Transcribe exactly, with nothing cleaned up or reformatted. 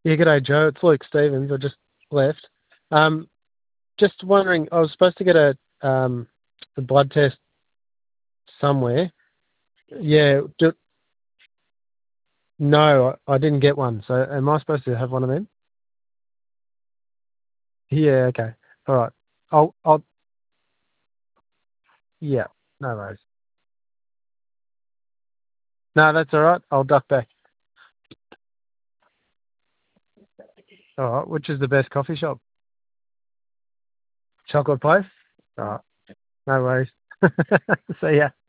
Yeah, g'day, Joe. It's Luke Stevens. I just left. Um, just wondering, I was supposed to get a um a blood test somewhere. Yeah, do, no, I, I didn't get one. So am I supposed to have one of them? Yeah, okay. All right. I'll I'll yeah, no worries. No, that's all right. I'll duck back. All right. Which is the best coffee shop? Chocolate place? All right. No worries. See ya.